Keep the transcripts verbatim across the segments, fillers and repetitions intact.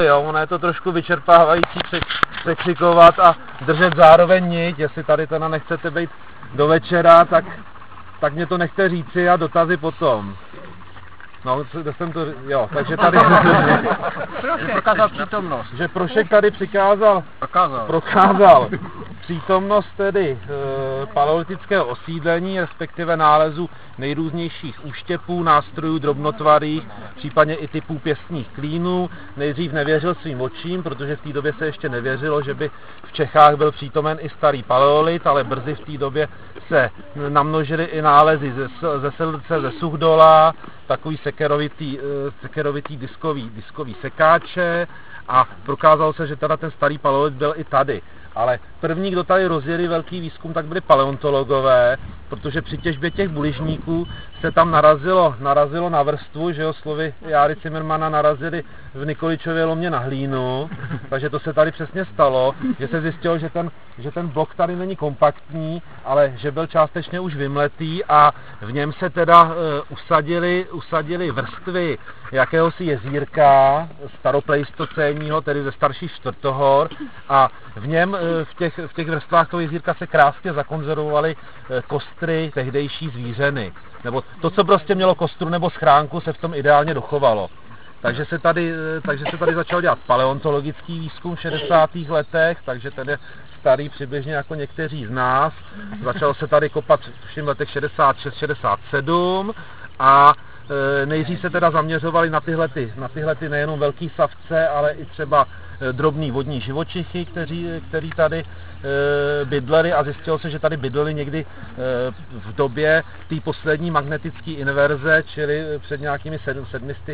Jo, ono je to trošku vyčerpávající překřikovat a držet zároveň niť, jestli tady teda nechcete být do večera, tak, tak mě to nechte říci a dotazy potom. No, kde jsem to, jo, takže tady... Že prokázal přítomnost. Že Prošek tady přikázal, prokázal. prokázal přítomnost tedy e, paleolitického osídlení, respektive nálezu nejrůznějších úštěpů, nástrojů drobnotvarých, případně i typů pěstních klínů. Nejdřív nevěřil svým očím, protože v té době se ještě nevěřilo, že by v Čechách byl přítomen i starý paleolit, ale brzy v té době se namnožily i nálezy ze, ze Silce, ze Suchdola, takový sekerovitý, sekerovitý diskový, diskový sekáče a prokázalo se, že teda ten starý paleolit byl i tady. Ale první, kdo tady rozjeli velký výzkum, tak byli paleontologové, protože při těžbě těch buližníků se tam narazilo, narazilo na vrstvu, že jo, slovy Járy Zimmermana narazili v Nikoličově lomě na hlínu, takže to se tady přesně stalo, že se zjistilo, že ten, že ten blok tady není kompaktní, ale že byl částečně už vymletý a v něm se teda uh, usadili, usadili vrstvy jakéhosi jezírka staropleistocénního, tedy ze starších čtvrtohor a v něm, v těch, v těch vrstvách toho jezírka se krásně zakonzervovaly kostry tehdejší zvířeny. Nebo to, co prostě mělo kostru nebo schránku, se v tom ideálně dochovalo. Takže se tady, takže se tady začal dělat paleontologický výzkum v šedesátých letech, takže tedy starý přibližně jako někteří z nás. Začalo se tady kopat v letech šedesát šest šedesát sedm a e, nejdřív se teda zaměřovali na tyhle, ty, na tyhle ty nejenom velký savce, ale i třeba drobný vodní živočichy, kteří, kteří tady e, bydleli a zjistilo se, že tady bydleli někdy e, v době té poslední magnetické inverze, čili před nějakými sedm set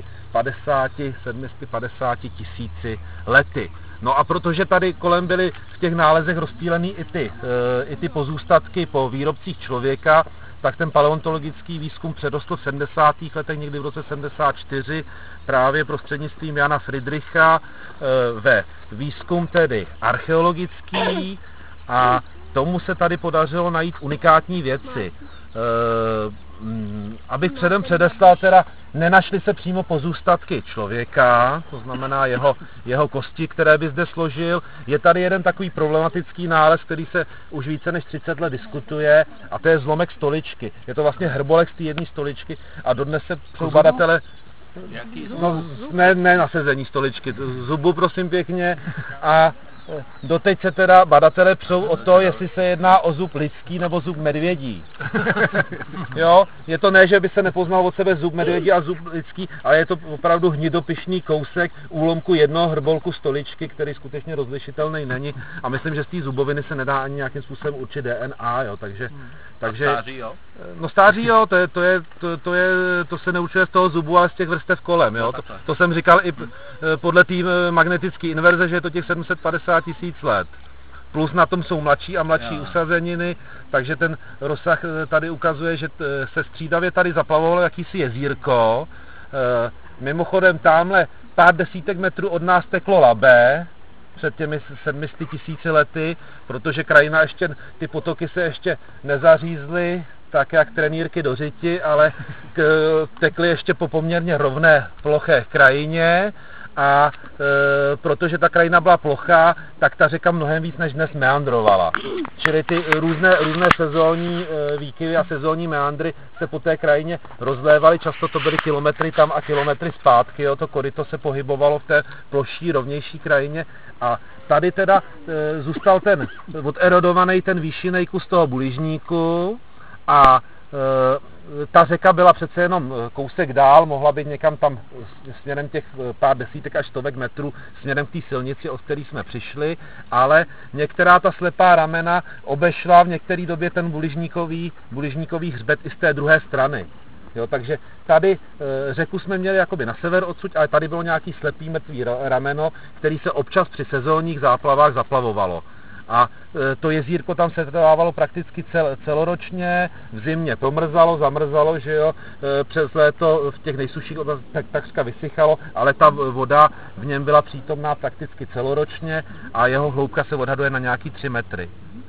padesáti tisíci lety. No a protože tady kolem byly v těch nálezech rozptýlený i ty, e, i ty pozůstatky po výrobcích člověka, tak ten paleontologický výzkum předostl v sedmdesátých letech, někdy v roce sedmdesát čtyři, právě prostřednictvím Jana Friedricha e, ve výzkum tedy archeologický a tomu se tady podařilo najít unikátní věci. E, abych předem předeslal, teda nenašly se přímo pozůstatky člověka, to znamená jeho, jeho kosti, které by zde složil. Je tady jeden takový problematický nález, který se už více než třicet let diskutuje, a to je zlomek stoličky. Je to vlastně hrbolek z té jedné stoličky a dodnes se jsou badatele... No, ne, ne na sezení stoličky, zubu prosím pěkně, a doteď se teda badatelé přou o to, jestli se jedná o zub lidský nebo zub medvědí. Jo, je to ne, že by se nepoznal od sebe zub medvědí a zub lidský, ale je to opravdu hnidopyšný kousek úlomku jednoho hrbolku stoličky, který skutečně rozlišitelný není. A myslím, že z té zuboviny se nedá ani nějakým způsobem určit D N A, jo, takže... takže stáří, jo? No stáří, jo, to je, to je, to, to je, to se neurčuje z toho zubu, ale z těch vrstev kolem, jo. To, to jsem říkal i podle té magnetické inverze, že je to těch sedm set padesát tisíc let. Plus na tom jsou mladší a mladší jo. usazeniny, takže ten rozsah tady ukazuje, že se střídavě tady zaplavovalo jakýsi jezírko. Mimochodem tamhle pár desítek metrů od nás teklo Labe před těmi sedmi sty tisíci lety, protože krajina ještě, ty potoky se ještě nezařízly tak jak trenýrky do řiti, ale k, tekly ještě po poměrně rovné ploché krajině. A e, protože ta krajina byla plochá, tak ta řeka mnohem víc než dnes meandrovala. Čili ty různé, různé sezónní e, výkyvy a sezónní meandry se po té krajině rozlévaly, často to byly kilometry tam a kilometry zpátky, jo, to koryto se pohybovalo v té plošší, rovnější krajině a tady teda e, zůstal ten oderodovaný ten výšinný kus toho buližníku a e, ta řeka byla přece jenom kousek dál, mohla být někam tam směrem těch pár desítek až stovek metrů směrem k té silnici, od které jsme přišli, ale některá ta slepá ramena obešla v některé době ten buližníkový, buližníkový hřbet i z té druhé strany. Jo, takže tady e, řeku jsme měli jakoby na sever odsud, ale tady bylo nějaký slepý mrtvý rameno, který se občas při sezónních záplavách zaplavovalo. A e, to jezírko tam se trvávalo prakticky cel, celoročně, v zimě pomrzalo, zamrzalo, že jo, e, přes léto v těch nejsuších oblastech tak, takřka vysychalo, ale ta voda v něm byla přítomná prakticky celoročně a jeho hloubka se odhaduje na nějaký tři metry.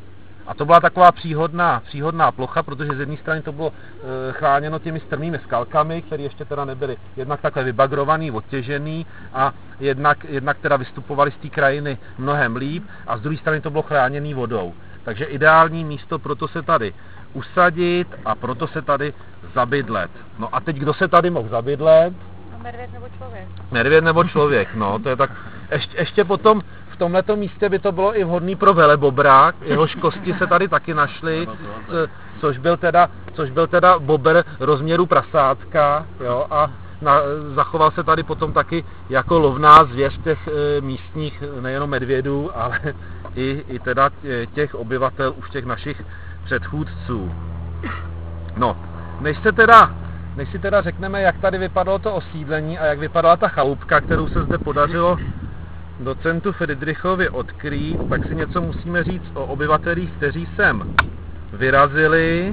A to byla taková příhodná, příhodná plocha, protože z jedné strany to bylo e, chráněno těmi strmými skalkami, které ještě teda nebyly jednak takhle vybagrovaný, odtěžený a jednak, jednak teda vystupovaly z té krajiny mnohem líp a z druhé strany to bylo chráněné vodou. Takže ideální místo proto se tady usadit a proto se tady zabydlet. No a teď kdo se tady mohl zabydlet? No, medvěd nebo člověk. Medvěd nebo člověk, no, to je tak. Ještě, ještě potom v tomhleto místě by to bylo i vhodný pro velebobra, jehož kosti se tady taky našly, což byl teda, což byl teda bobr rozměru prasátka, jo, a na, zachoval se tady potom taky jako lovná zvěř těch e, místních nejenom medvědů, ale i, i teda těch obyvatel už těch našich předchůdců. No, než se teda, než si teda řekneme, jak tady vypadalo to osídlení a jak vypadala ta chalupka, kterou se zde podařilo docentu Friedrichovi odkrýt, tak si něco musíme říct o obyvatelích, kteří sem vyrazili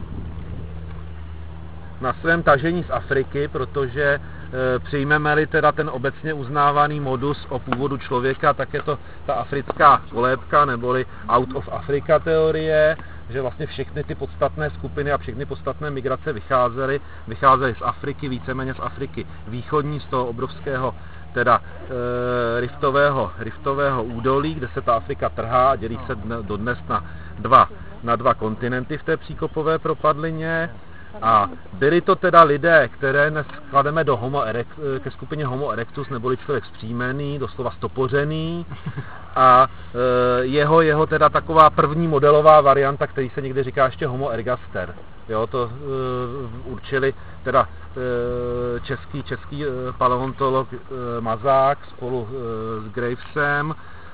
na svém tažení z Afriky, protože e, přijmeme-li teda ten obecně uznávaný modus o původu člověka, tak je to ta africká kolébka, neboli out of Africa teorie, že vlastně všechny ty podstatné skupiny a všechny podstatné migrace vycházely, vycházely z Afriky, víceméně z Afriky východní, z toho obrovského teda e, riftového, riftového údolí, kde se ta Afrika trhá a dělí se dne, dodnes na dva, na dva kontinenty v té příkopové propadlině. A byli to teda lidé, které dnes klademe do homo erect, ke skupině Homo erectus, neboli člověk vzpřímený, doslova stopořený. A e, jeho, jeho teda taková první modelová varianta, který se někdy říká ještě Homo ergaster. Jo, to e, určili teda e, český, český e, paleontolog e, Mazák spolu e, s Gravesem.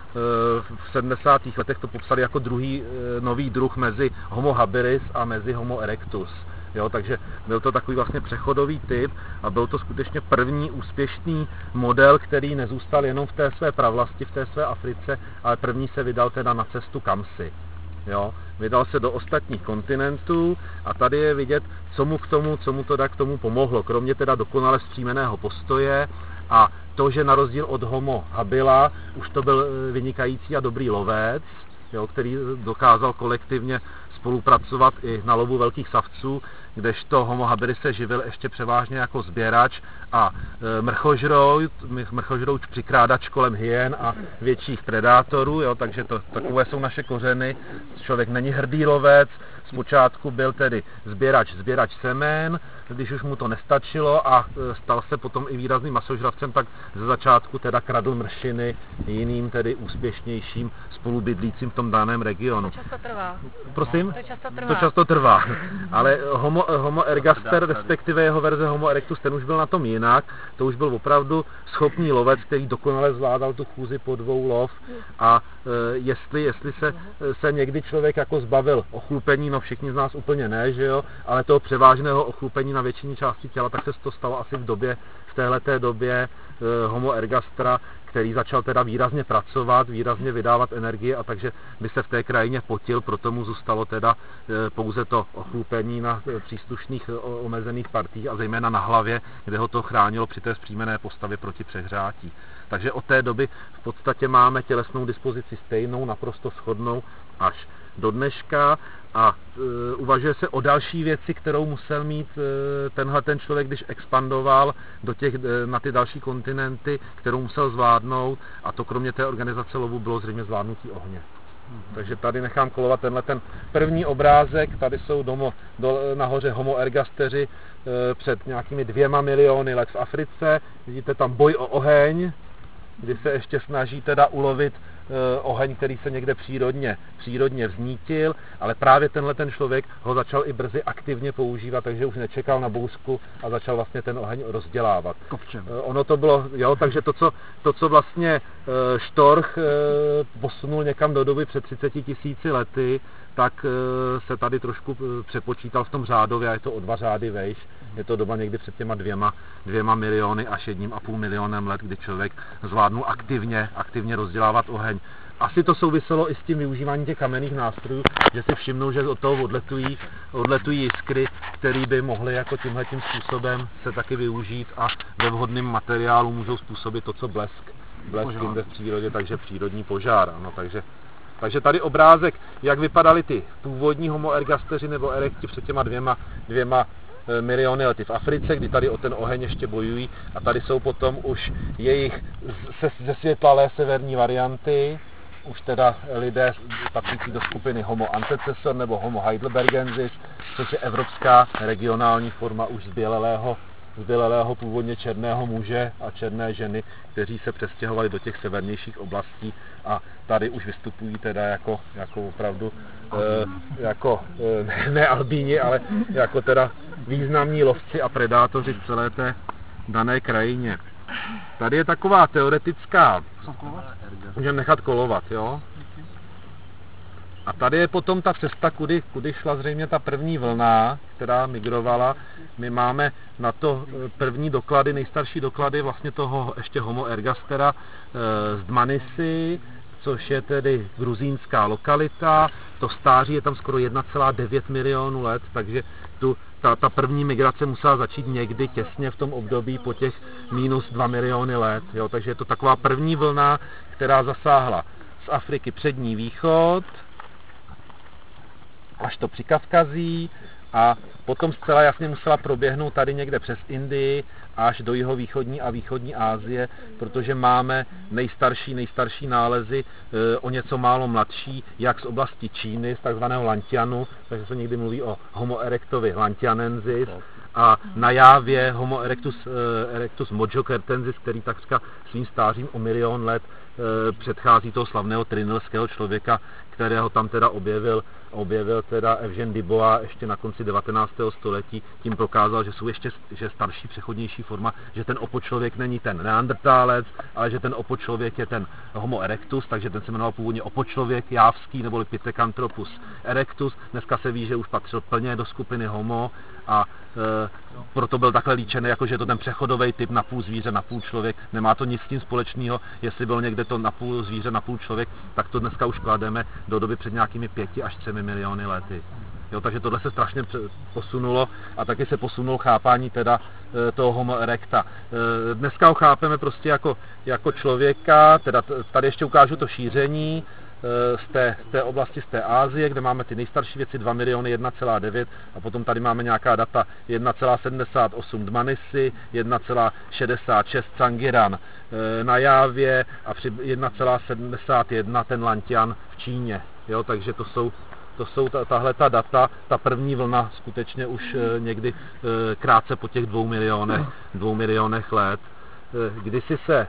V sedmdesátých letech to popsali jako druhý e, nový druh mezi Homo habilis a mezi Homo erectus. Jo, takže byl to takový vlastně přechodový typ a byl to skutečně první úspěšný model, který nezůstal jenom v té své pravlasti, v té své Africe, ale první se vydal teda na cestu kamsi. Jo, vydal se do ostatních kontinentů a tady je vidět, co mu k tomu, co mu to k tomu pomohlo, kromě teda dokonale vzpřímeného postoje a to, že na rozdíl od Homo habila už to byl vynikající a dobrý lovec, jo, který dokázal kolektivně spolupracovat i na lovu velkých savců, kdežto Homo habilis se živil ještě převážně jako sběrač a e, mrchožrouč, mrchožrouč přikrádač kolem hyen a větších predátorů, jo, takže to, takové jsou naše kořeny. Člověk není hrdý lovec, zpočátku byl tedy sběrač, sběrač semen, když už mu to nestačilo a e, stal se potom i výrazným masožravcem, tak ze začátku teda kradl mršiny jiným tedy úspěšnějším spolubydlícím v tom daném regionu. To často trvá. Prosím? To často trvá. To často trvá. Ale homo, homo ergaster, respektive jeho verze Homo erectus, ten už byl na tom jinak. To už byl opravdu schopný lovec, který dokonale zvládal tu chůzi po dvou lov. A e, jestli, jestli se, se někdy člověk jako zbavil ochlupení, no všichni z nás úplně ne, že jo, ale toho převážného ochlupení na většině části těla, tak se to stalo asi v době, v téhleté době e, Homo ergastra, který začal teda výrazně pracovat, výrazně vydávat energie a takže by se v té krajině potil, proto mu zůstalo teda e, pouze to ochlupení na e, příslušných e, omezených partiích a zejména na hlavě, kde ho to chránilo při té vzpřímené postavě proti přehřátí. Takže od té doby v podstatě máme tělesnou dispozici stejnou, naprosto shodnou až do dneška a e, uvažuje se o další věci, kterou musel mít e, tenhle ten člověk, když expandoval do těch, e, na ty další kontinenty, kterou musel zvládnout a to kromě té organizace lovu bylo zřejmě zvládnutí ohně. Mm-hmm. Takže tady nechám kolovat tenhle ten první obrázek, tady jsou domo, do, nahoře Homo ergasteři e, před nějakými dvěma miliony let v Africe, vidíte tam boj o oheň, kdy se ještě snaží teda ulovit e, oheň, který se někde přírodně, přírodně vznítil, ale právě tenhle ten člověk ho začal i brzy aktivně používat, takže už nečekal na bouřku a začal vlastně ten oheň rozdělávat. Kopčem. E, ono to bylo, jo, takže to, co, to, co vlastně e, Storch e, posunul někam do doby před třiceti tisíci lety, tak e, se tady trošku přepočítal v tom řádově a je to o dva řády vejš. Je to doba někdy před těma dvěma, dvěma miliony až jedním a půl milionem let, kdy člověk zvládnul aktivně, aktivně rozdělávat oheň. Asi to souviselo i s tím využíváním těch kamenných nástrojů, že si všimnou, že od toho odletují, odletují jiskry, které by mohly jako tímhletím způsobem se taky využít a ve vhodném materiálu můžou způsobit to, co blesk. Blesk jinde v přírodě, takže přírodní požár. Ano, takže Takže tady obrázek, jak vypadaly ty původní homo ergasteři nebo erekti před těma dvěma, dvěma miliony lety v Africe, kdy tady o ten oheň ještě bojují, a tady jsou potom už jejich zesvětlalé severní varianty, už teda lidé patřící do skupiny Homo antecessor nebo Homo heidelbergensis, což je evropská regionální forma už zbělelého, zbělelého původně černého muže a černé ženy, kteří se přestěhovali do těch severnějších oblastí a tady už vystupují teda jako, jako opravdu e, jako e, ne, ne albíni, ale jako teda významní lovci a predátoři v celé té dané krajině. Tady je taková teoretická, můžeme nechat kolovat, jo? A tady je potom ta cesta, kudy, kudy šla zřejmě ta první vlna, která migrovala. My máme na to první doklady, nejstarší doklady vlastně toho ještě Homo ergastera z Dmanisi, což je tedy gruzínská lokalita. To stáří je tam skoro jedna celá devět milionu let, takže tu, ta, ta první migrace musela začít někdy těsně v tom období po těch minus dva miliony let. Jo? Takže je to taková první vlna, která zasáhla z Afriky přední východ, až to přikavkazí, a potom zcela jasně musela proběhnout tady někde přes Indii až do jihovýchodní a východní Asie, protože máme nejstarší, nejstarší nálezy e, o něco málo mladší, jak z oblasti Číny, z takzvaného Lantianu, takže se někdy mluví o Homo erectovi lantianensis, a na Jávě Homo erectus, e, erectus mojokertensis, který takřka svým stářím o milion let e, předchází toho slavného trinilského člověka, kterého tam teda objevil, objevil teda Eugène Dubois ještě na konci devatenáctého století, tím prokázal, že jsou ještě že starší, přechodnější forma, že ten opočlověk není ten neandertálec, ale že ten opočlověk je ten Homo erectus, takže ten se jmenoval původně opočlověk jávský, neboli Pithecanthropus erectus. Dneska se ví, že už patřil plně do skupiny Homo a e, proto byl takhle líčený, jako že je to ten přechodový typ napůl zvíře, napůl člověk. Nemá to nic s tím společného, jestli byl někde to napůl zvíře, napůl člověk, tak to dneska už klademe do doby před nějakými pěti až třemi miliony lety. Jo, takže tohle se strašně posunulo a taky se posunulo chápání teda e, toho Homo erecta. E, dneska ho chápeme prostě jako, jako člověka, teda tady ještě ukážu to šíření e, z té, z té oblasti, z té Asie, kde máme ty nejstarší věci dva miliony jedna celá devět a potom tady máme nějaká data jedna celá sedmdesát osm Dmanisi, jedna celá šedesát šest Cangiran e, na Jávě a při jedna celá sedmdesát jedna ten Lantian v Číně. Jo, takže to jsou To jsou ta, tahle ta data, ta první vlna skutečně už e, někdy e, krátce po těch dvou milionech, dvou milionech let. E, kdysi se,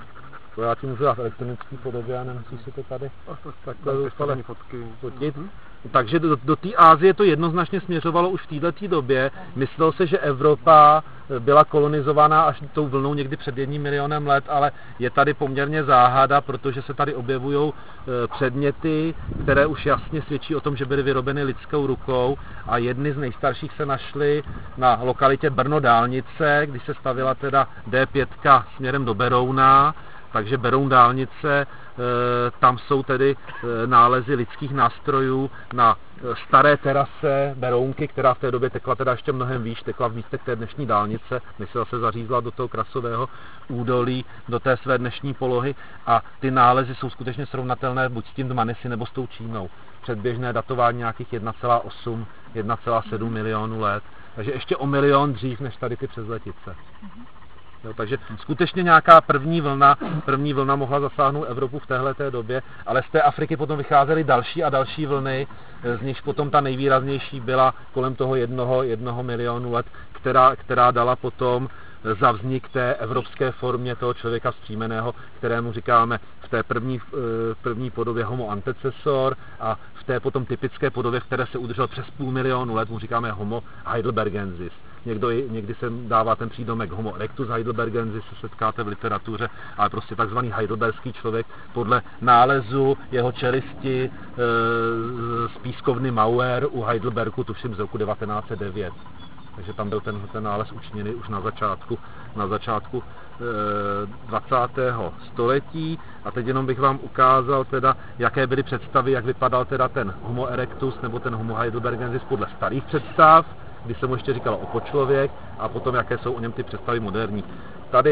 to já ti můžu dát elektronický podobě a nemusíš si to tady takhle zoufale fotit. Takže do, do té Asie to jednoznačně směřovalo už v této době. Myslelo se, že Evropa byla kolonizovaná až tou vlnou někdy před jedním milionem let, ale je tady poměrně záhada, protože se tady objevují e, předměty, které už jasně svědčí o tom, že byly vyrobeny lidskou rukou, a jedny z nejstarších se našly na lokalitě Brno dálnice, když se stavila teda D pět směrem do Berouna. Takže Beroun dálnice, tam jsou tedy nálezy lidských nástrojů na staré terase Berounky, která v té době tekla teda ještě mnohem výš, tekla v místech té dnešní dálnice, než se zase zařízla do toho krasového údolí, do té své dnešní polohy, a ty nálezy jsou skutečně srovnatelné buď s tím Dmanisi nebo s tou Čínou. Předběžné datování nějakých jedna celá osm, jedna celá sedm milionů let, takže ještě o milion dřív než tady ty přezletice. Jo, takže skutečně nějaká první vlna, první vlna mohla zasáhnout Evropu v téhleté době, ale z té Afriky potom vycházely další a další vlny, z nichž potom ta nejvýraznější byla kolem toho jednoho, jednoho milionu let, která, která dala potom za vznik té evropské formě toho člověka vzpřímeného, kterému říkáme v té první, první podobě Homo antecessor, a v té potom typické podobě, v které se udržel přes půl milionu let, mu říkáme Homo heidelbergensis. Někdo, někdy se dává ten přídomek Homo erectus heidelbergensis, se setkáte v literatuře, ale prostě takzvaný heidelberský člověk podle nálezu jeho čelisti e, z pískovny Mauer u Heidelbergu, tuším z roku devatenáct set devět. Takže tam byl ten, ten nález učiněný už na začátku, na začátku e, dvacátého století. A teď jenom bych vám ukázal teda, jaké byly představy, jak vypadal teda ten Homo erectus nebo ten Homo heidelbergensis podle starých představ, kdy se mu ještě říkalo opočlověk, a potom jaké jsou o něm ty představy moderní. Tady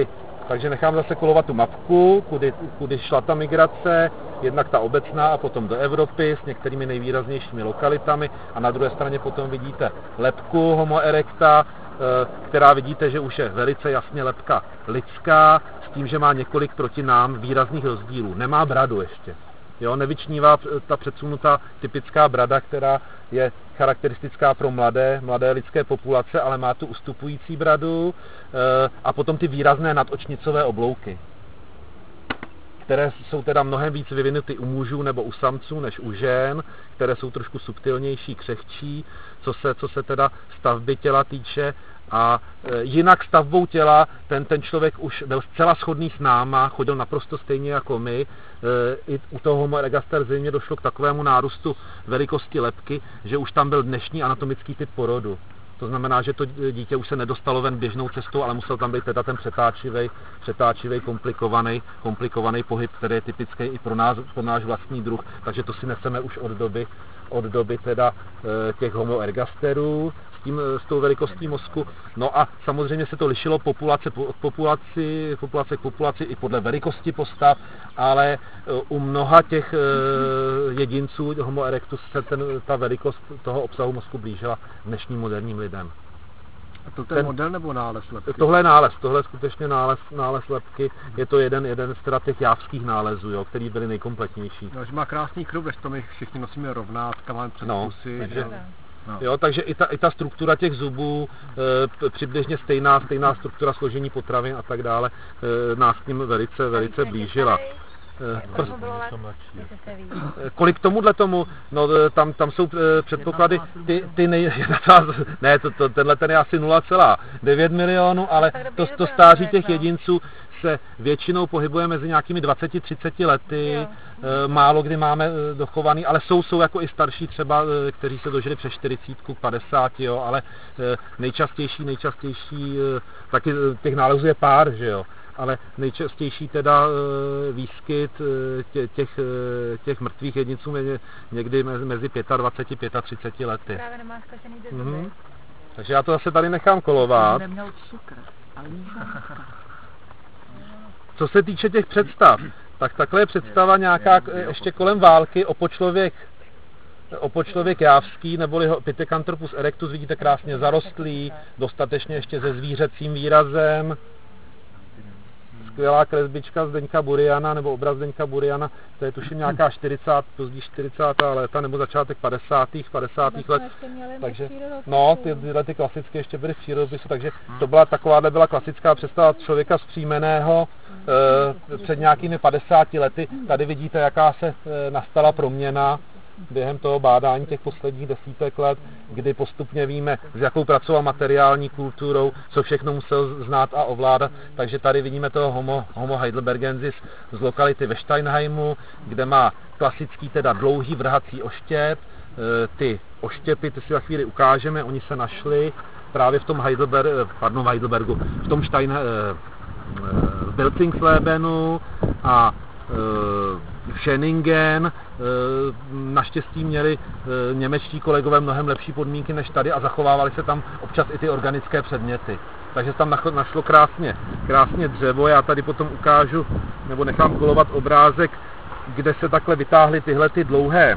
Takže nechám zase kolovat tu mapku, kudy, kudy šla ta migrace, jednak ta obecná a potom do Evropy s některými nejvýraznějšími lokalitami a na druhé straně potom vidíte lebku Homo erecta, která vidíte, že už je velice jasně lebka lidská, s tím, že má několik proti nám výrazných rozdílů. Nemá bradu ještě. Jo, nevyčnívá ta předsunutá typická brada, která je charakteristická pro mladé, mladé lidské populace, ale má tu ustupující bradu a potom ty výrazné nadočnicové oblouky, které jsou teda mnohem víc vyvinuty u mužů nebo u samců než u žen, které jsou trošku subtilnější, křehčí, co se, co se teda stavby těla týče. A e, jinak stavbou těla ten, ten člověk už byl zcela shodný s náma, chodil naprosto stejně jako my. E, I u toho Homo erectus zřejmě došlo k takovému nárůstu velikosti lebky, že už tam byl dnešní anatomický typ porodu. To znamená, že to dítě už se nedostalo ven běžnou cestou, ale musel tam být teda ten přetáčivý, přetáčivý komplikovaný, komplikovaný pohyb, který je typický i pro nás, pro náš vlastní druh. Takže to si neseme už od doby, od doby teda e, těch Homo ergasterů. Tím, s tou velikostí mozku. No a samozřejmě se to lišilo populace od populaci, populace k populaci i podle velikosti postav, ale u mnoha těch jedinců Homo erectus se ten, ta velikost toho obsahu mozku blížila dnešním moderním lidem. A to ten, ten model nebo nález lebky? Tohle je nález, tohle je skutečně nález, nález lebky. Je to jeden, jeden z teda těch jávských nálezů, jo, který byly nejkompletnější. No, že má krásný kruk, to my všichni nosíme rovnátka, máme přes no, kusy. takže, no. Jo, takže i ta, i ta struktura těch zubů, e, přibližně stejná, stejná struktura složení potravin a tak dále, e, nás k ním velice, velice blížila. Prst... Kolik tomuhle tomu, no tam, tam jsou předpoklady, ty, ty nej... ne, to, to, tenhle ten je asi nula celá devět milionů, ale to, to stáří těch jedinců se většinou pohybuje mezi nějakými dvaceti třiceti lety, málo kdy máme dochovaný, ale jsou, jsou jako i starší třeba, kteří se dožili přes čtyřicítku, padesáti, jo, ale nejčastější, nejčastější, taky těch nálezů je pár, že jo. Ale nejčastější teda výskyt těch, těch mrtvých jedinců je někdy mezi dvaceti pěti a třiceti pěti lety. Právě nemá zkažený ty zuby. Mm-hmm. Takže já to zase tady nechám kolovat. Co se týče těch představ, tak takhle je představa nějaká ještě kolem války opočlověk, opočlověk jávský, neboli Pithecanthropus erectus, vidíte krásně zarostlý, dostatečně ještě se zvířecím výrazem. Skvělá kresbička Zdeňka Buriana, nebo obraz Zdeňka Buriana, to je tuším nějaká čtyřicátá, pozdí čtyřicátá léta, nebo začátek padesátých let. Takže, no, ty, tyhle ty klasické ještě byly v přírodopisu, takže to byla takováhle byla klasická představa člověka vzpřímeného e, před nějakými padesáti lety. Tady vidíte, jaká se e, nastala proměna během toho bádání těch posledních desítek let, kdy postupně víme, s jakou pracoval materiální kulturou, co všechno musel znát a ovládat. Takže tady vidíme toho Homo, homo heidelbergensis z lokality ve Steinheimu, kde má klasický teda dlouhý vrhací oštěp. Ty oštěpy, ty si za chvíli ukážeme, oni se našli právě v tom Heidelberg, pardon, Heidelbergu, v tom Stein, v Belzingslebenu a Schöningen. Naštěstí měli němečtí kolegové mnohem lepší podmínky než tady a zachovávali se tam občas i ty organické předměty. Takže tam našlo krásně, krásně dřevo. Já tady potom ukážu, nebo nechám kolovat obrázek, kde se takhle vytáhly tyhle ty dlouhé.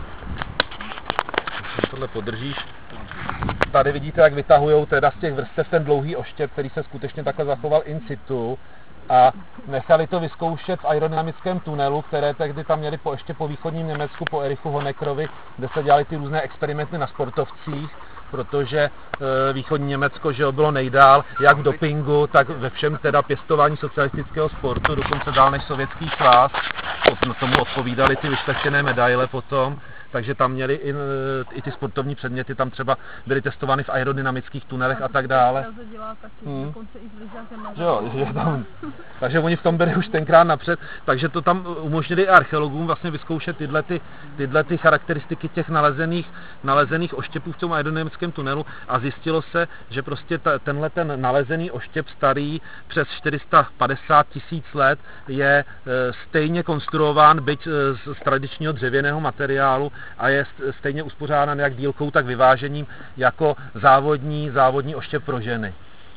Tohle podržíš. Tady vidíte, jak vytahujou teda z těch vrstev ten dlouhý oštěp, který se skutečně takhle zachoval in situ. A nechali to vyzkoušet v aerodynamickém tunelu, které tehdy tam měli po, ještě po východním Německu, po Erichu Honeckerovi, kde se dělali ty různé experimenty na sportovcích, protože e, východní Německo, že jo, bylo nejdál, jak v dopingu, tak ve všem teda pěstování socialistického sportu, dokonce dál než Sovětský svaz. Tomu odpovídaly ty vyšlechtěné medaile potom. Takže tam měli i, i ty sportovní předměty, tam třeba byly testovány v aerodynamických tunelech a tak dále. Hmm. Jo, že tam, takže oni v tom byli už tenkrát napřed, takže to tam umožnili archeologům vlastně vyzkoušet tyhle, ty, tyhle ty charakteristiky těch nalezených, nalezených oštěpů v tom aerodynamickém tunelu a zjistilo se, že prostě ta, tenhle ten nalezený oštěp starý přes čtyři sta padesát tisíc let je e, stejně konstruován, byť e, z, z tradičního dřevěného materiálu, a je stejně uspořádán jak dílkou, tak vyvážením jako závodní, závodní oštěp pro ženy.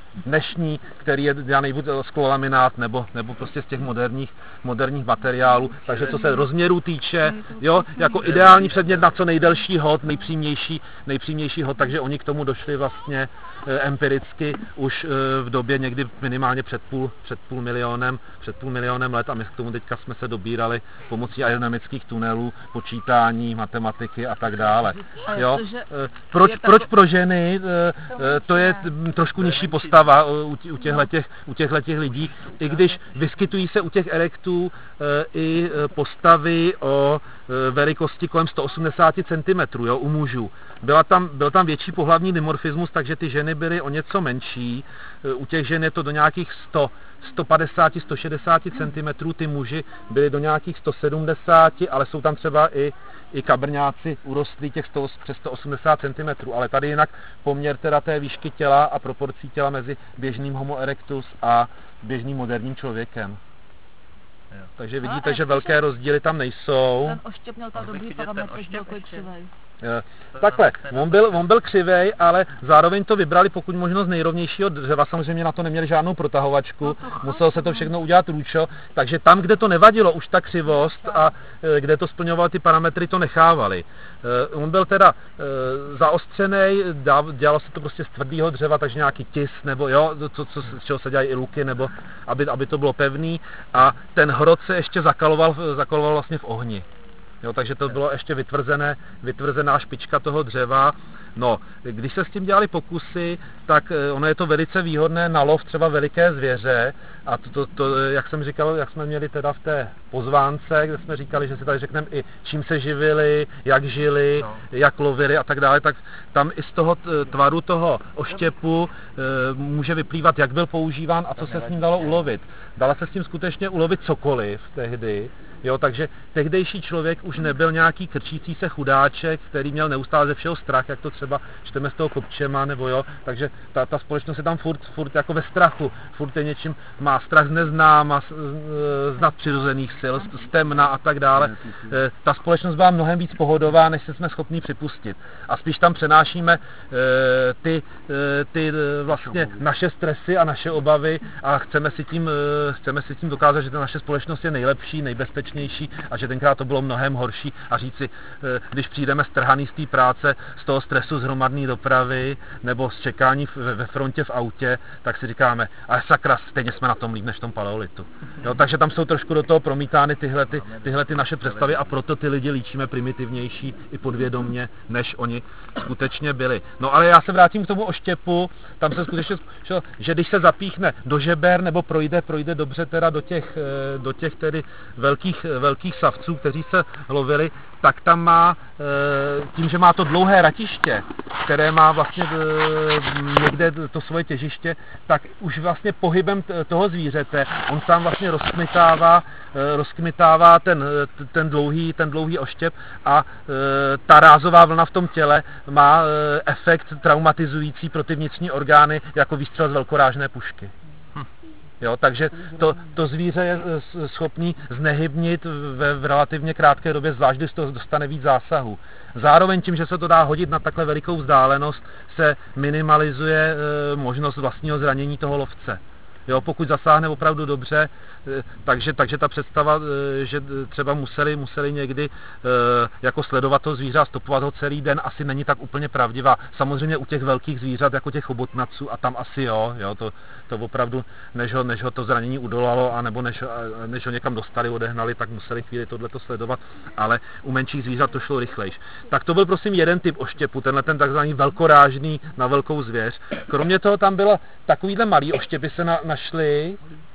dnešní, který je dělaný buď sklolaminát nebo, nebo prostě z těch moderních, moderních materiálů. Takže co se rozměru týče, jo, jako ideální předmět na co nejdelší hod, nejpřímější, nejpřímější hod, takže oni k tomu došli vlastně e, empiricky už e, v době někdy minimálně před půl, před půl milionem, před půl milionem let a my k tomu teďka jsme se dobírali pomocí aerodynamických tunelů, počítání, matematiky a tak dále. Jo? E, proč, proč pro ženy e, e, to je trošku nižší postava u, u těchhletěch, u těchhletěch lidí, i když vyskytují se u těch erektů e, i postavy o e, velikosti kolem sto osmdesát centimetrů, jo, u mužů. Byla tam, byl tam větší pohlavní dimorfismus, takže ty ženy byly o něco menší. E, u těch žen je to do nějakých sto, sto padesát, sto šedesát centimetrů, ty muži byli do nějakých sto sedmdesát, ale jsou tam třeba i i kabrňáci urostlí těch sto, přes sto osmdesát centimetrů, ale tady jinak poměr teda té výšky těla a proporcí těla mezi běžným Homo erectus a běžným moderním člověkem. Jo. Takže vidíte, že velké rozdíly tam nejsou. Ten oštěp měl tak dobrý parametr, byl takový křivej. Takhle, on byl, on byl křivej, ale zároveň to vybrali pokud možno z nejrovnějšího dřeva, samozřejmě na to neměli žádnou protahovačku, muselo se to všechno udělat růčo, takže tam, kde to nevadilo už ta křivost a kde to splňovalo ty parametry, to nechávali. On byl teda zaostřený, dělalo se to prostě z tvrdého dřeva, takže nějaký tis, nebo jo, co, co, z čeho se dělají i luky, nebo aby, aby to bylo pevný, a ten hrot se ještě zakaloval, zakaloval vlastně v ohni. Jo, takže to bylo ještě vytvrzené, vytvrzená špička toho dřeva. No, když se s tím dělali pokusy, tak ono je to velice výhodné na lov třeba veliké zvěře. A to, to, to, jak jsem říkal, jak jsme měli teda v té pozvánce, kde jsme říkali, že si tady řekneme i čím se živili, jak žili, no. jak lovili a tak dále, tak tam i z toho tvaru toho oštěpu e, může vyplývat, jak byl používán a co se s ním dalo ulovit. Dala se s tím skutečně ulovit cokoliv tehdy. Jo, takže tehdejší člověk už nebyl nějaký krčící se chudáček, který měl neustále ze všeho strach, jak to třeba čteme z toho Kopčema, nebo jo, takže ta, ta společnost je tam furt, furt jako ve strachu, furt je něčím, má strach z neznáma, z, z nadpřirozených sil, z, z temna a tak dále. E, ta společnost byla mnohem víc pohodová, než se jsme schopni připustit. A spíš tam přenášíme e, ty, e, ty vlastně naše stresy a naše obavy a chceme si tím, e, chceme si tím dokázat, že ta naše společnost je nejlepší, nejbezpečnější a že tenkrát to bylo mnohem horší a říci, když přijdeme strhaný z té práce, z toho stresu z hromadné dopravy nebo z čekání ve frontě v autě, tak si říkáme, ale sakra, stejně jsme na tom líp než v tom paleolitu. Jo, takže tam jsou trošku do toho promítány tyhle, ty, tyhle ty naše představy a proto ty lidi líčíme primitivnější i podvědomně, než oni skutečně byli. No ale já se vrátím k tomu oštěpu, tam se skutečně, že když se zapíchne do žeber nebo projde, projde dobře teda do těch, do těch tedy velkých velkých savců, kteří se lovili, tak tam má, tím, že má to dlouhé ratiště, které má vlastně někde to svoje těžiště, tak už vlastně pohybem toho zvířete, on sám vlastně rozkmitává, rozkmitává ten, ten, dlouhý, ten dlouhý oštěp a ta rázová vlna v tom těle má efekt traumatizující pro ty vnitřní orgány jako výstřel z velkorážné pušky. Jo, takže to, to zvíře je schopný znehybnit ve v relativně krátké době, zvlášť když to dostane víc zásahu. Zároveň tím, že se to dá hodit na takhle velikou vzdálenost, se minimalizuje e, možnost vlastního zranění toho lovce. Jo, pokud zasáhne opravdu dobře, takže, takže ta představa, že třeba museli, museli někdy jako sledovat to zvíře a stopovat ho celý den, asi není tak úplně pravdivá. Samozřejmě u těch velkých zvířat, jako těch chobotnaců, a tam asi jo, jo to, to opravdu, než ho, než ho to zranění udolalo, anebo než, než ho někam dostali, odehnali, tak museli chvíli tohleto sledovat, ale u menších zvířat to šlo rychlejš. Tak to byl prosím jeden typ oštěpu, tenhle ten takzvaný velkorážný na velkou zvěř. Kromě toho tam bylo takovýhle malý oštěpy se na, našly,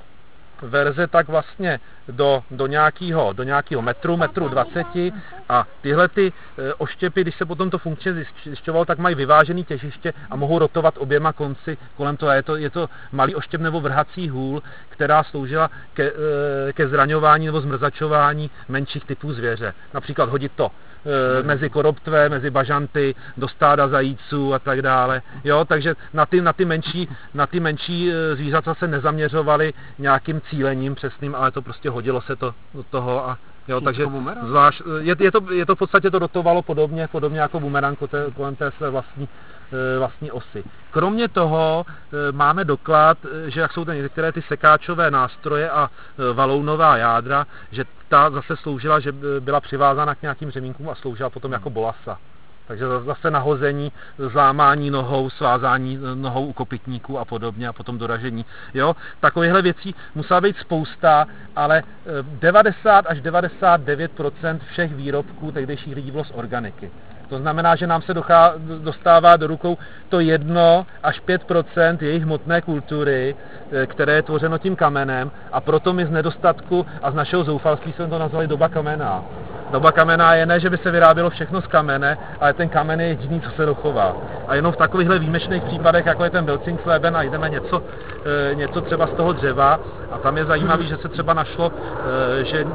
verze tak vlastně do, do nějakého do nějakého metru, metru dvaceti a tyhle ty e, oštěpy, když se potom to funkčně zjišťovalo, tak mají vyvážený těžiště a mohou rotovat oběma konci kolem toho. Je to, je to malý oštěp nebo vrhací hůl, která sloužila ke, e, ke zraňování nebo zmrzačování menších typů zvěře. Například hodit to e, mezi koroptve, mezi bažanty, do stáda zajíců a tak dále. Jo, takže na ty, na ty menší, na ty menší e, zvířata se nezaměřovali nějakým cílením přesným, ale to prostě hodilo se to do toho a Jo, takže zvlášť, je, je, to, je to v podstatě to dotovalo podobně, podobně jako bumerang kolem té své vlastní, vlastní osy. Kromě toho máme doklad, že jak jsou některé ty sekáčové nástroje a valounová jádra, že ta zase sloužila, že byla přivázána k nějakým řemínkům a sloužila potom jako bolasa. Takže zase nahození, zlámání nohou, svázání nohou u kopytníků a podobně a potom doražení. Jo? Takovýchhle věcí musela být spousta, ale devadesát až devadesát devět procent všech výrobků tehdejších lidí bylo z organiky. To znamená, že nám se dochá, dostává do rukou to jedno až pět procent jejich hmotné kultury, které je tvořeno tím kamenem, a proto my z nedostatku a z našeho zoufalství jsme to nazvali doba kamenná. Doba kamenná je ne, že by se vyrábělo všechno z kamene, ale ten kamen je jediný, co se dochová. A jenom v takovýchhle výjimečných případech, jako je ten Belzingsleben, najdeme něco, e, něco třeba z toho dřeva. A tam je zajímavé, že se třeba našlo, e, že, e,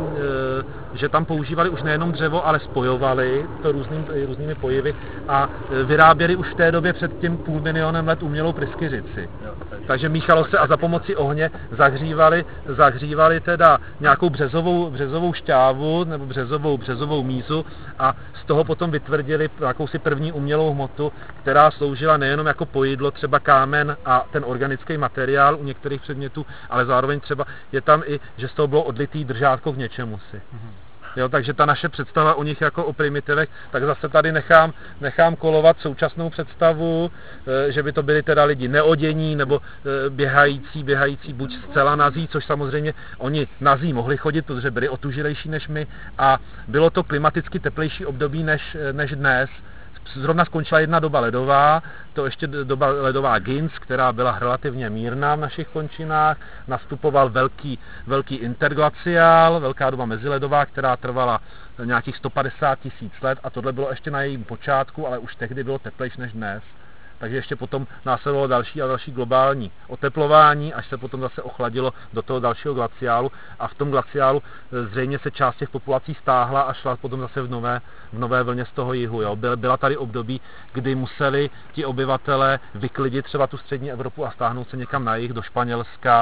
že tam používali už nejenom dřevo, ale spojovali to různým, různými pojivy a vyráběli už v té době před tím půl milionem let umělou pryskyřici. Takže míchalo se a za pomoci ohně zahřívali, zahřívali teda nějakou březovou, březovou šťávu nebo březovou, březovou mízu a z toho potom vytvrdili jakousi první umělou hmotu, která sloužila nejenom jako pojidlo, třeba kámen a ten organický materiál u některých předmětů, ale zároveň třeba je tam i, že z toho bylo odlitý držátko k něčemu si. Jo, takže ta naše představa o nich jako o primitivech, tak zase tady nechám, nechám kolovat současnou představu, že by to byli teda lidi neodění nebo běhající, běhající buď zcela nazí, což samozřejmě oni nazí mohli chodit, protože byli otužilejší než my a bylo to klimaticky teplejší období než, než dnes. Zrovna skončila jedna doba ledová, to ještě doba ledová Ginz, která byla relativně mírná v našich končinách, nastupoval velký, velký interglaciál, velká doba meziledová, která trvala nějakých sto padesát tisíc let a tohle bylo ještě na jejím počátku, ale už tehdy bylo teplejší než dnes. Takže ještě potom následovalo další a další globální oteplování, až se potom zase ochladilo do toho dalšího glaciálu a v tom glaciálu zřejmě se část těch populací stáhla a šla potom zase v nové, v nové vlně z toho jihu. Jo. Byla tady období, kdy museli ti obyvatelé vyklidit třeba tu střední Evropu a stáhnout se někam na jih, do Španělska,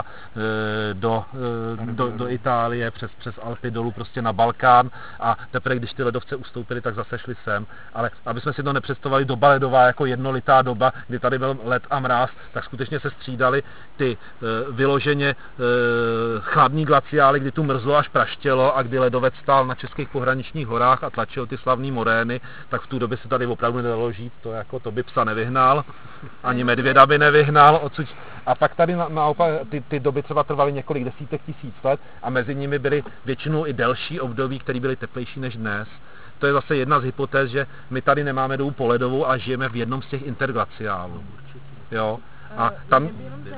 do, do, do Itálie, přes, přes Alpy dolů prostě na Balkán a teprve když ty ledovce ustoupily, tak zase šli sem. Ale aby jsme si to nepředstavovali doba ledová jako jednolitá doba, kdy tady byl led a mráz, tak skutečně se střídaly ty e, vyloženě e, chladný glaciály, kdy tu mrzlo až praštělo a kdy ledovec stál na českých pohraničních horách a tlačil ty slavné morény, tak v tu době se tady opravdu nedalo žít, to, jako, to by psa nevyhnal, ani medvěda by nevyhnal. Odsud. A pak tady na, naopak ty, ty doby třeba trvaly několik desítek tisíc let a mezi nimi byly většinou i delší období, které byly teplejší než dnes. To je zase jedna z hypotéz, že my tady nemáme dobu poledovou a žijeme v jednom z těch interglaciálů. Jo? A tam...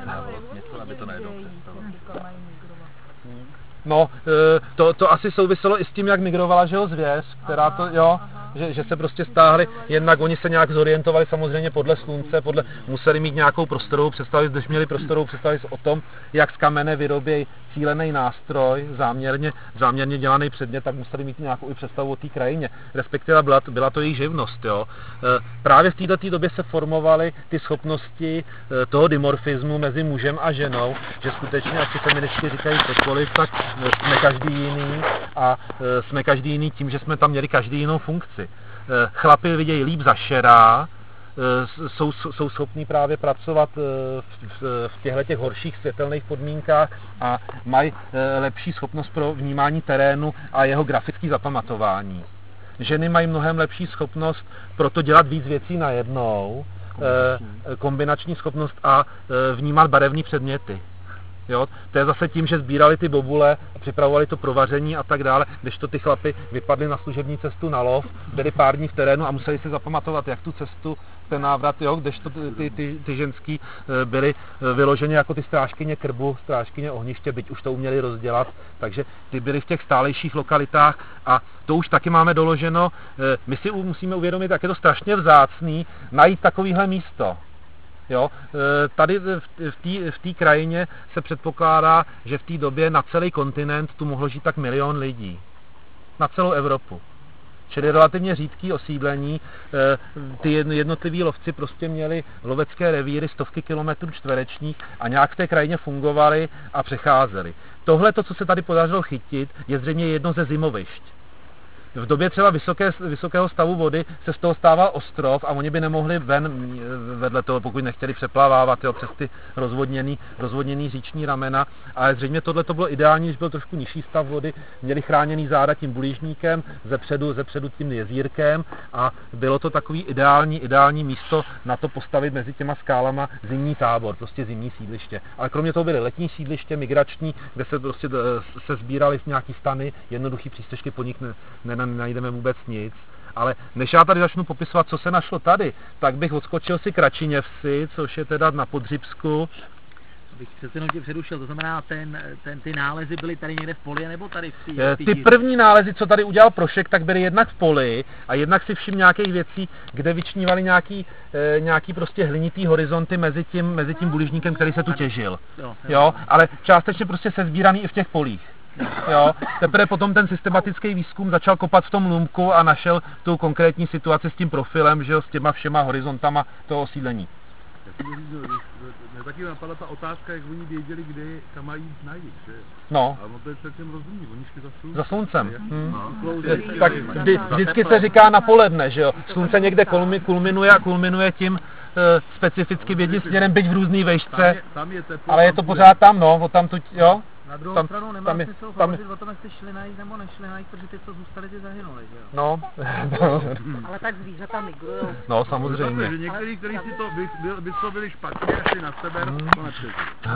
No, to, to asi souviselo i s tím, jak migrovala, že jo, zvěř, která to, jo, že, že se prostě stáhli, jednak oni se nějak zorientovali samozřejmě podle slunce, podle, museli mít nějakou prostorovou představu, když měli prostorovou představu o tom, jak z kamene vyrobějí cílený nástroj, záměrně, záměrně dělaný předmět, tak museli mít nějakou i představu o té krajině, respektive byla, byla to jejich živnost, jo. Právě v této době se formovaly ty schopnosti toho dimorfismu mezi mužem a ženou, že skutečně, ať si feministky říkají cokoliv, tak jsme každý jiný a jsme každý jiný tím, že jsme tam měli každý jinou funkci. Chlapi vidějí líp za šerá, jsou, jsou schopní právě pracovat v, v, v těchto těch horších světelných podmínkách a mají lepší schopnost pro vnímání terénu a jeho grafické zapamatování. Ženy mají mnohem lepší schopnost pro to dělat víc věcí najednou, kombinační, kombinační schopnost a vnímat barevné předměty. Jo? To je zase tím, že sbírali ty bobule a připravovali to pro vaření a tak dále, kdežto ty chlapy vypadli na služební cestu na lov, byli pár dní v terénu a museli si zapamatovat, jak tu cestu, ten návrat, jo? Kdežto ty, ty, ty, ty ženský byly vyloženě jako ty strážkyně krbu, strážkyně ohniště, byť už to uměli rozdělat, takže ty byly v těch stálejších lokalitách a to už taky máme doloženo. My si musíme uvědomit, jak je to strašně vzácný najít takovýhle místo. Jo, tady v té krajině se předpokládá, že v té době na celý kontinent tu mohlo žít tak milion lidí. Na celou Evropu. čili relativně řídký osídlení. Ty jednotliví lovci prostě měli lovecké revíry stovky kilometrů čtverečních a nějak v té krajině fungovali a přecházeli. Tohle, to, co se tady podařilo chytit, je zřejmě jedno ze zimovišť. V době třeba vysoké, vysokého stavu vody se z toho stával ostrov a oni by nemohli ven vedle toho, pokud nechtěli přeplavávat jo, přes ty rozvodněný, rozvodněný říční ramena. Ale zřejmě tohle to bylo ideální, když byl trošku nižší stav vody, měli chráněný záda tím bulížníkem, zepředu, zepředu tím jezírkem a bylo to takový ideální, ideální místo na to postavit mezi těma skálama zimní tábor, prostě zimní sídliště. Ale kromě toho byly letní sídliště, migrační, kde se prostě se sbíraly nějaký stany, jednoduchý přístřešky, po nich ne, ne nenajdeme vůbec nic, ale než já tady začnu popisovat, co se našlo tady, tak bych odskočil si k Račiněvsi, což je teda na Podřibsku. Bych přece jenom tě přerušil, to znamená, ten, ten, ty nálezy byly tady někde v poli, nebo tady v té Ty první nálezy, co tady udělal Prošek, tak byly jednak v poli a jednak si všim nějakých věcí, kde vyčnívaly nějaký, e, nějaký prostě hlinitý horizonty mezi tím, mezi tím buližníkem, který se tu těžil. Jo, jo, ale částečně prostě se sbíraný i v těch polích. Jo, teprve potom ten systematický výzkum začal kopat v tom lůmku a našel tu konkrétní situaci s tím profilem, že jo, s těma všema horizontama toho osídlení. Mě taky napadla ta otázka, jak oni věděli, kde kam mají jít najít, že? No. A on to je celkem rozumí, oni šli za sluncem. Za sluncem. Hmm. No. Tak vždy, vždycky se říká na poledne, že jo. Slunce někde kulminuje a kulminuje tím e, specificky vědí směrem, byť v různý vejšce, tam je, tam je teplo, ale je to pořád tam, no, o tam tu, jo. Na druhou tam, stranu nemá tam je, smysl tam hovořit o tom, jestli šli najít nebo nešli najít, protože ty, co zůstali, ty zahynuli, že jo? No. Ale tak zvířata migrujou. No, samozřejmě. Že někteří, kteří si to vyslovili špatně a šli na sever, to nepřežili.